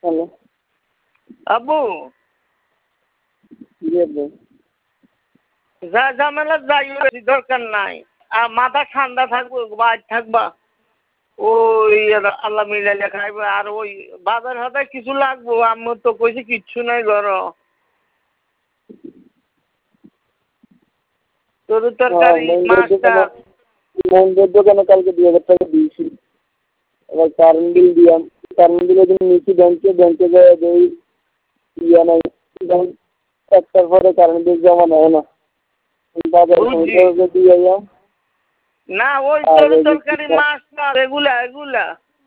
hello আব্বু জি আব্বু যা ঝামেলা যাই দরকার নাই আর মাথা ঠান্ডা থাকবো বাইর থাকবা ওই আল্লাহ মিলাইলে খাইবো আর ওই বাজার হাতে কিছু লাগবো আমি তো কইছি কিচ্ছু নাই ঘর তরু তরকারি মাছটা মন্দিরের দোকানে কালকে 2000 টাকা দিয়েছি এবার কারেন্ট বিল দিলাম কারেন্ট বিলের জন্য নিচি ব্যাংকে যায় ওই ইয়ে নাই একটার পরে কারেন্ট বিল জমা নেয় না বাজার দিয়ে এলাম না ওই তরু তরকারি মাছটা এগুলা